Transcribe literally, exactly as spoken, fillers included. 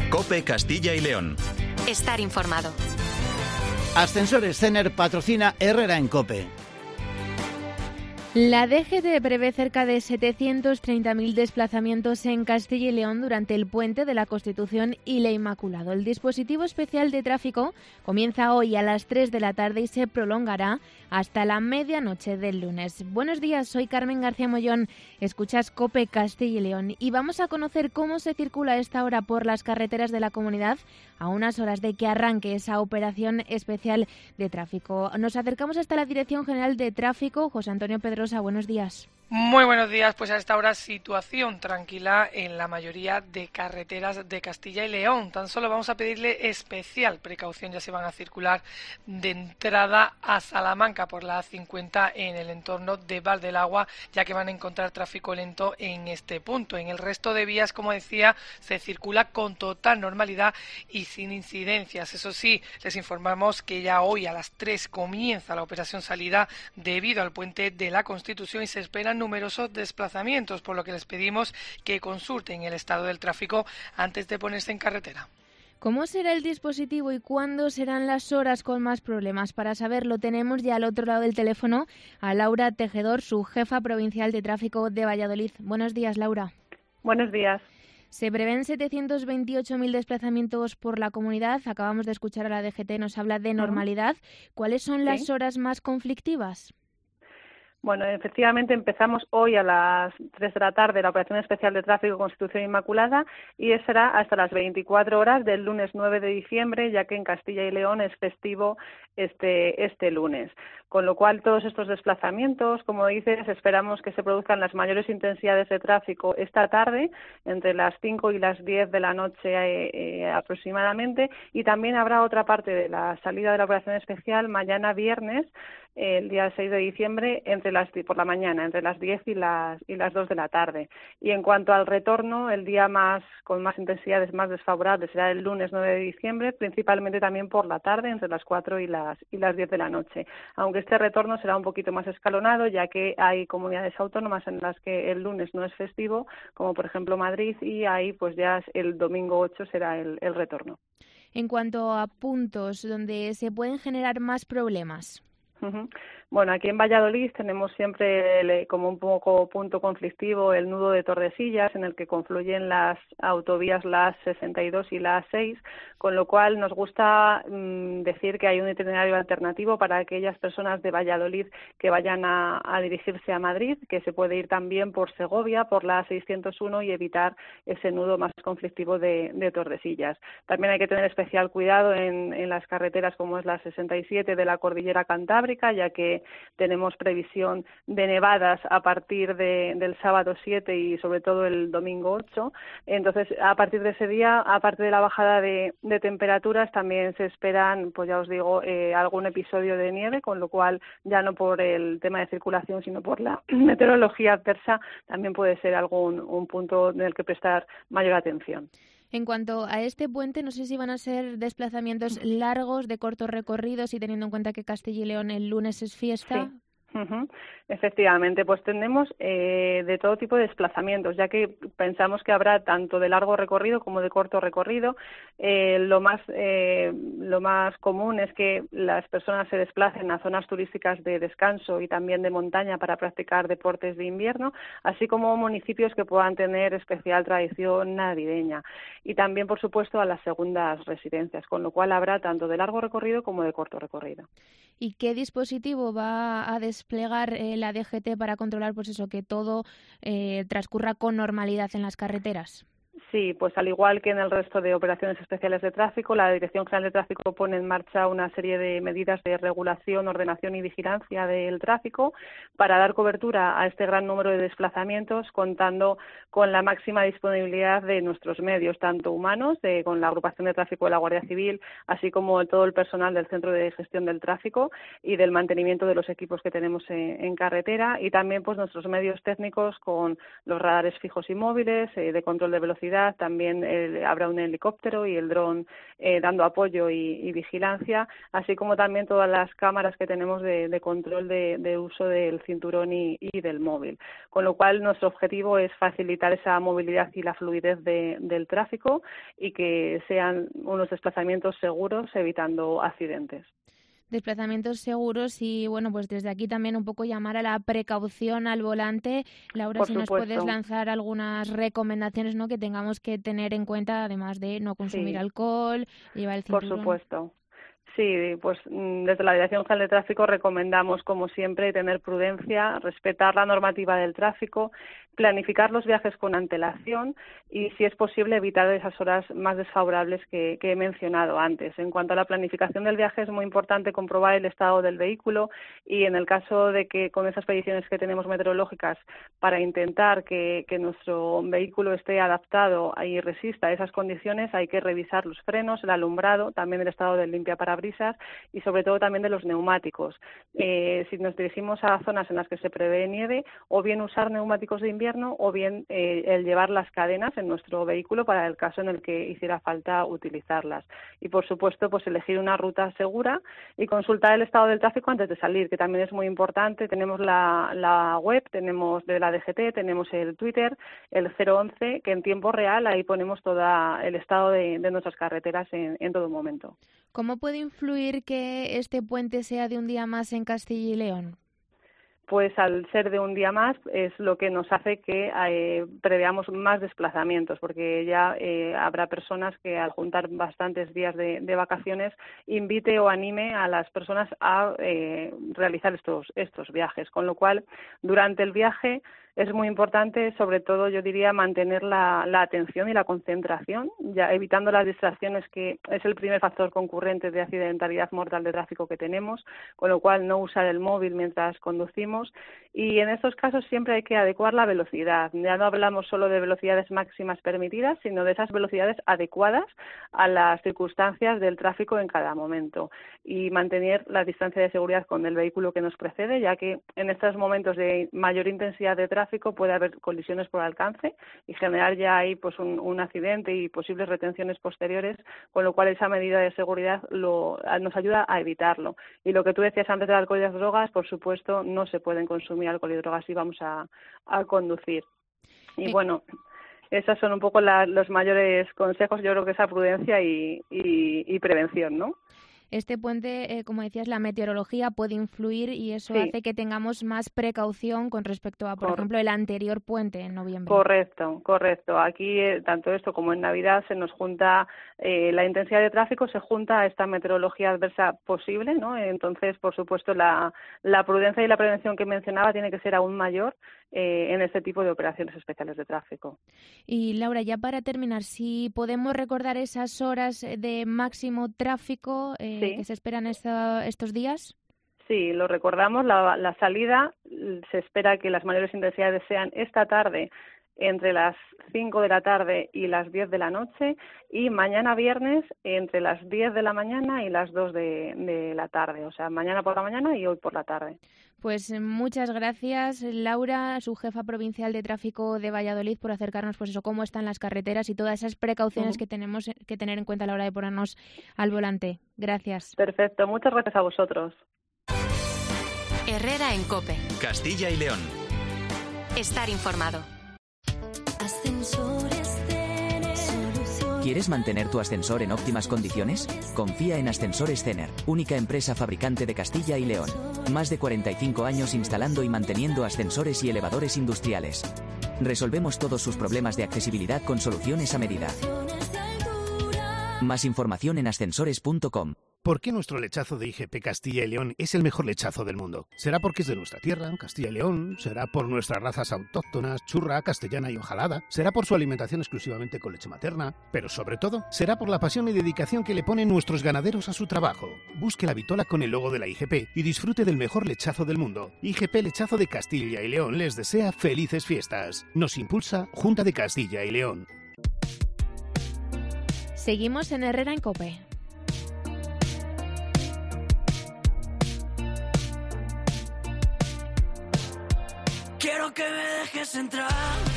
COPE Castilla y León. Estar informado. Ascensores Cener patrocina Herrera en COPE. La D G T prevé cerca de setecientos treinta mil desplazamientos en Castilla y León durante el puente de la Constitución y la Inmaculado. El dispositivo especial de tráfico comienza hoy a las tres de la tarde y se prolongará hasta la medianoche del lunes. Buenos días, soy Carmen García Mollón, escuchas COPE Castilla y León y vamos a conocer cómo se circula a esta hora por las carreteras de la comunidad a unas horas de que arranque esa operación especial de tráfico. Nos acercamos hasta la Dirección General de Tráfico. José Antonio Pedrosa, buenos días. Muy buenos días, pues a esta hora situación tranquila en la mayoría de carreteras de Castilla y León. Tan solo vamos a pedirle especial precaución, ya se van a circular de entrada a Salamanca por la A cincuenta en el entorno de Val del Agua, ya que van a encontrar tráfico lento en este punto. En el resto de vías, como decía, se circula con total normalidad y sin incidencias. Eso sí, les informamos que ya hoy a las tres comienza la operación salida debido al puente de la Constitución y se esperan numerosos desplazamientos, por lo que les pedimos que consulten el estado del tráfico antes de ponerse en carretera. ¿Cómo será el dispositivo y cuándo serán las horas con más problemas? Para saberlo tenemos ya al otro lado del teléfono a Laura Tejedor, su jefa provincial de tráfico de Valladolid. Buenos días, Laura. Buenos días. Se prevén setecientos veintiocho mil desplazamientos por la comunidad. Acabamos de escuchar a la D G T, nos habla de normalidad. ¿Cuáles son las Sí. horas más conflictivas? Bueno, efectivamente empezamos hoy a las tres de la tarde la operación especial de tráfico Constitución Inmaculada y será hasta las veinticuatro horas del lunes nueve de diciembre, ya que en Castilla y León es festivo este, este lunes. Con lo cual, todos estos desplazamientos, como dices, esperamos que se produzcan las mayores intensidades de tráfico esta tarde, entre las cinco y las diez de la noche eh, eh, aproximadamente, y también habrá otra parte de la salida de la operación especial mañana viernes, el día seis de diciembre, entre las por la mañana, entre las diez y las y las dos de la tarde. Y en cuanto al retorno, el día más con más intensidades más desfavorables será el lunes nueve de diciembre, principalmente también por la tarde, entre las cuatro y las y las diez de la noche. Aunque este retorno será un poquito más escalonado, ya que hay comunidades autónomas en las que el lunes no es festivo, como por ejemplo Madrid, y ahí pues ya el domingo ocho será el, el retorno. En cuanto a puntos donde se pueden generar más problemas. Uh-huh. Bueno, aquí en Valladolid tenemos siempre el, como un poco punto conflictivo el nudo de Tordesillas, en el que confluyen las autovías la A sesenta y dos y la A seis, con lo cual nos gusta mmm, decir que hay un itinerario alternativo para aquellas personas de Valladolid que vayan a, a dirigirse a Madrid, que se puede ir también por Segovia, por la A seiscientos uno y evitar ese nudo más conflictivo de, de Tordesillas. También hay que tener especial cuidado en, en las carreteras como es la sesenta y siete de la Cordillera Cantábrica, ya que tenemos previsión de nevadas a partir de, del sábado siete y sobre todo el domingo ocho. Entonces, a partir de ese día, aparte de la bajada de, de temperaturas, también se esperan, pues ya os digo, eh, algún episodio de nieve, con lo cual ya no por el tema de circulación, sino por la meteorología adversa, también puede ser algún un punto en el que prestar mayor atención. En cuanto a este puente, no sé si van a ser desplazamientos largos, de cortos recorridos, y teniendo en cuenta que Castilla y León el lunes es fiesta. Sí. Uh-huh. Efectivamente, pues tenemos eh, de todo tipo de desplazamientos, ya que pensamos que habrá tanto de largo recorrido como de corto recorrido. Eh, lo más eh, lo más común es que las personas se desplacen a zonas turísticas de descanso y también de montaña para practicar deportes de invierno, así como municipios que puedan tener especial tradición navideña. Y también, por supuesto, a las segundas residencias, con lo cual habrá tanto de largo recorrido como de corto recorrido. ¿Y qué dispositivo va a desplegar eh, la D G T para controlar, pues eso, que todo eh, transcurra con normalidad en las carreteras? Sí, pues al igual que en el resto de operaciones especiales de tráfico, la Dirección General de Tráfico pone en marcha una serie de medidas de regulación, ordenación y vigilancia del tráfico para dar cobertura a este gran número de desplazamientos, contando con la máxima disponibilidad de nuestros medios, tanto humanos, de, con la agrupación de tráfico de la Guardia Civil, así como todo el personal del Centro de Gestión del Tráfico y del mantenimiento de los equipos que tenemos en, en carretera, y también pues nuestros medios técnicos con los radares fijos y móviles, eh, de control de velocidad, seguridad, también eh, habrá un helicóptero y el dron eh, dando apoyo y, y vigilancia, así como también todas las cámaras que tenemos de, de control de, de uso del cinturón y, y del móvil. Con lo cual, nuestro objetivo es facilitar esa movilidad y la fluidez de, del tráfico y que sean unos desplazamientos seguros, evitando accidentes. Desplazamientos seguros y, bueno, pues desde aquí también un poco llamar a la precaución al volante. Laura, Por si supuesto. nos puedes lanzar algunas recomendaciones, ¿no?, que tengamos que tener en cuenta, además de no consumir Sí. alcohol, llevar el cinturón. Por supuesto. Sí, pues desde la Dirección General de Tráfico recomendamos, como siempre, tener prudencia, respetar la normativa del tráfico, planificar los viajes con antelación y, si es posible, evitar esas horas más desfavorables que, que he mencionado antes. En cuanto a la planificación del viaje, es muy importante comprobar el estado del vehículo y, en el caso de que con esas predicciones que tenemos meteorológicas, para intentar que, que nuestro vehículo esté adaptado y resista a esas condiciones, hay que revisar los frenos, el alumbrado, también el estado del limpiaparabrisas y, sobre todo, también de los neumáticos. Eh, si nos dirigimos a zonas en las que se prevé nieve, o bien usar neumáticos de invierno o bien eh, el llevar las cadenas en nuestro vehículo para el caso en el que hiciera falta utilizarlas. Y, por supuesto, pues elegir una ruta segura y consultar el estado del tráfico antes de salir, que también es muy importante. Tenemos la, la web, tenemos de la D G T, tenemos el Twitter, el cero once, que en tiempo real ahí ponemos todo el estado de, de nuestras carreteras en, en todo momento. ¿Cómo puede influir que este puente sea de un día más en Castilla y León? Pues al ser de un día más es lo que nos hace que eh, preveamos más desplazamientos, porque ya eh, habrá personas que, al juntar bastantes días de, de vacaciones, invite o anime a las personas a eh, realizar estos, estos viajes, con lo cual durante el viaje es muy importante, sobre todo, yo diría, mantener la, la atención y la concentración, ya evitando las distracciones, que es el primer factor concurrente de accidentalidad mortal de tráfico que tenemos, con lo cual no usar el móvil mientras conducimos. Y en estos casos siempre hay que adecuar la velocidad. Ya no hablamos solo de velocidades máximas permitidas, sino de esas velocidades adecuadas a las circunstancias del tráfico en cada momento. Y mantener la distancia de seguridad con el vehículo que nos precede, ya que en estos momentos de mayor intensidad de tráfico puede haber colisiones por alcance y generar ya ahí pues un, un accidente y posibles retenciones posteriores, con lo cual esa medida de seguridad lo, nos ayuda a evitarlo. Y lo que tú decías antes del alcohol y las drogas, por supuesto, no se pueden consumir alcohol y drogas si vamos a, a conducir. Y bueno, esos son un poco la, los mayores consejos. Yo creo que esa prudencia y, y, y prevención, ¿no? Este puente, eh, como decías, la meteorología puede influir y eso sí. hace que tengamos más precaución con respecto a, por Cor- ejemplo, el anterior puente en noviembre. Correcto, correcto. Aquí, eh, tanto esto como en Navidad, se nos junta eh, la intensidad de tráfico, se junta a esta meteorología adversa posible, ¿no? Entonces, por supuesto, la, la prudencia y la prevención que mencionaba tiene que ser aún mayor eh, en este tipo de operaciones especiales de tráfico. Y, Laura, ya para terminar, si podemos recordar esas horas de máximo tráfico eh, sí. que se esperan esta, estos días. Sí, lo recordamos. La, la salida se espera que las mayores intensidades sean esta tarde entre las cinco de la tarde y las diez de la noche, y mañana viernes entre las diez de la mañana y las dos de, de la tarde, o sea, mañana por la mañana y hoy por la tarde. Pues muchas gracias, Laura, subjefa provincial de tráfico de Valladolid, por acercarnos, pues eso, cómo están las carreteras y todas esas precauciones uh-huh. que tenemos que tener en cuenta a la hora de ponernos al volante. Gracias. Perfecto, muchas gracias a vosotros. Herrera en COPE. Castilla y León. Estar informado. ¿Quieres mantener tu ascensor en óptimas condiciones? Confía en Ascensores Cener, única empresa fabricante de Castilla y León. Más de cuarenta y cinco años instalando y manteniendo ascensores y elevadores industriales. Resolvemos todos sus problemas de accesibilidad con soluciones a medida. Más información en ascensores punto com. ¿Por qué nuestro lechazo de I G P Castilla y León es el mejor lechazo del mundo? ¿Será porque es de nuestra tierra, Castilla y León? ¿Será por nuestras razas autóctonas, churra, castellana y hojalada? ¿Será por su alimentación exclusivamente con leche materna? Pero sobre todo, será por la pasión y dedicación que le ponen nuestros ganaderos a su trabajo. Busque la vitola con el logo de la I G P y disfrute del mejor lechazo del mundo. I G P Lechazo de Castilla y León les desea felices fiestas. Nos impulsa Junta de Castilla y León. Seguimos en Herrera en COPE. Quiero que me dejes entrar